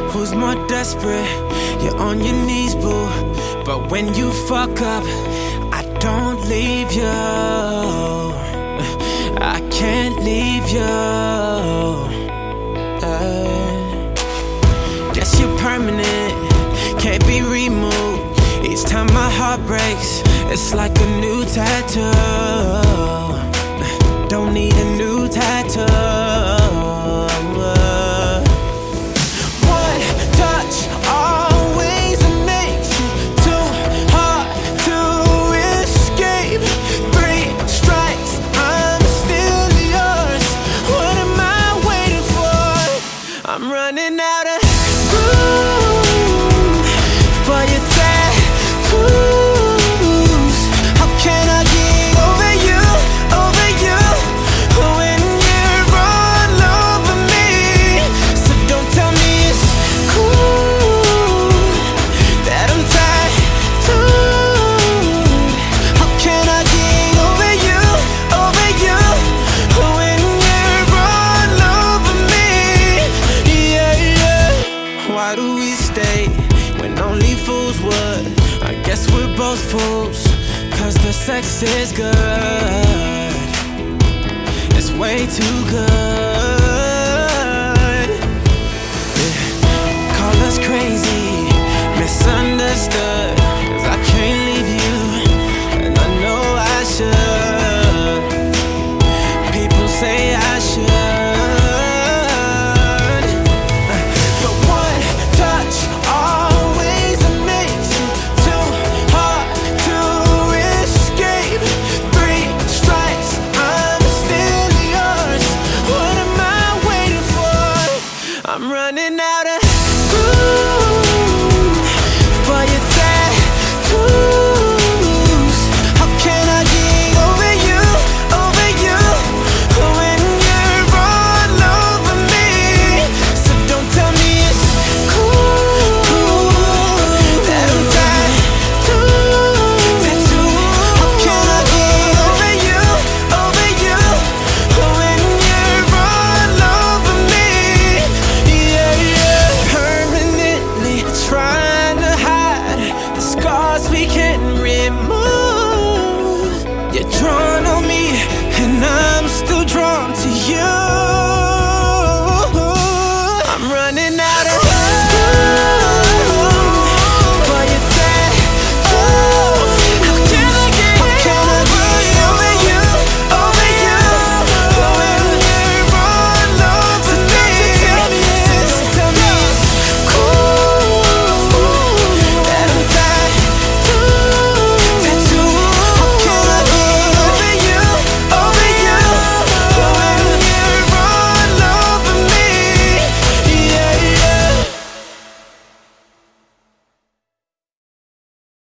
Who's more desperate? You're on your knees, boo. But when you fuck up, I don't leave you. I can't leave you. Guess you're permanent, can't be removed. Each time my heart breaks, it's like a new tattoo. Don't need a new tattoo. One touch always makes it too hard to escape. 3 strikes, I'm still yours. What am I waiting for? I'm running out of room for your tattoos. How can I get over you, over you, when you're all over me? So don't tell me it's cool that I'm tattooed. How can I get over you, when you're all over me? Yeah, yeah. Why do we stay when only fools would? I guess we're both fools, cause the sex is good. It's way too good. Yeah. Call us crazy, misunderstood, cause I can't leave you, and I know I should. People say I should, but one touch always makes it too hard to escape. 3 strikes, I'm still yours. What am I waiting for? I'm running out of room for your tattoos. How can I get over you, when you're all over me? So don't tell me it's cool that I'm tattooed. How can I get over you, when you're all over me? Yeah, yeah. Permanently trying to hide the scars we can't remove. You're drawn